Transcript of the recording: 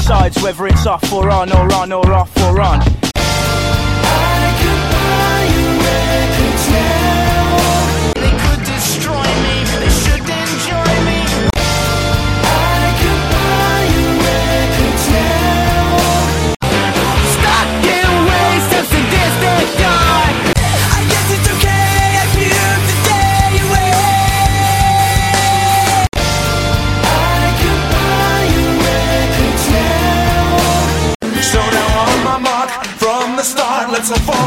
decides whether it's off or on, or on, or off or on. I could buy you records now. They could destroy me, they should enjoy me. I could buy you records now. Stuck in waste of sadistic thought. I guess it's okay if you the day away. I could buy you records now. So now on my mark, from the start, let's all fall.